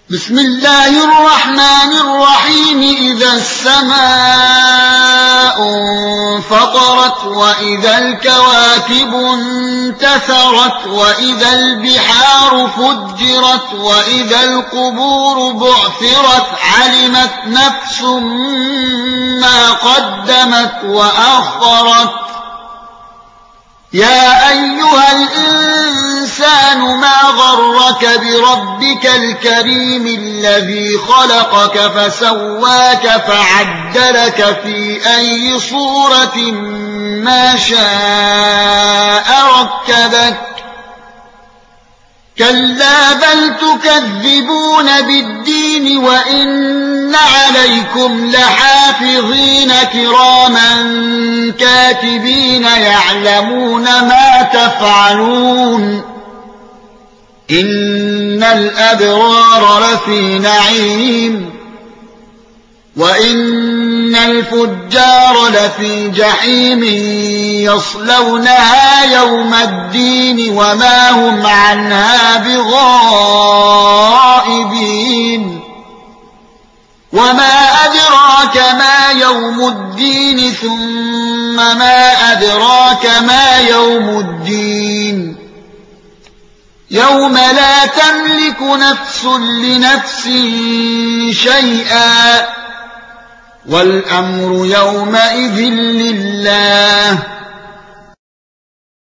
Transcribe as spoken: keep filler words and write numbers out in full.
بسم الله الرحمن الرحيم إذا السماء انفطرت وإذا الكواكب انتثرت وإذا البحار فجرت وإذا القبور بعثرت علمت نفس ما قدمت وأخرت يا أيها الإنسان ما غرك بربك الكريم الذي خلقك فسواك فعدلك في أي صورة ما شاء ركبك كلا بل تكذبون بالدين وإن عليكم لحافظين كراما كاتبين يعلمون ما تفعلون إن الأبرار لفي نعيم وإن الفجار لفي جحيم يصلونها يوم الدين وما هم عنها بغائبين وما أدراك ما يوم الدين ثم ما أدراك ما يوم الدين يوم لا تملك نفس لنفس شيئا والأمر يومئذ لله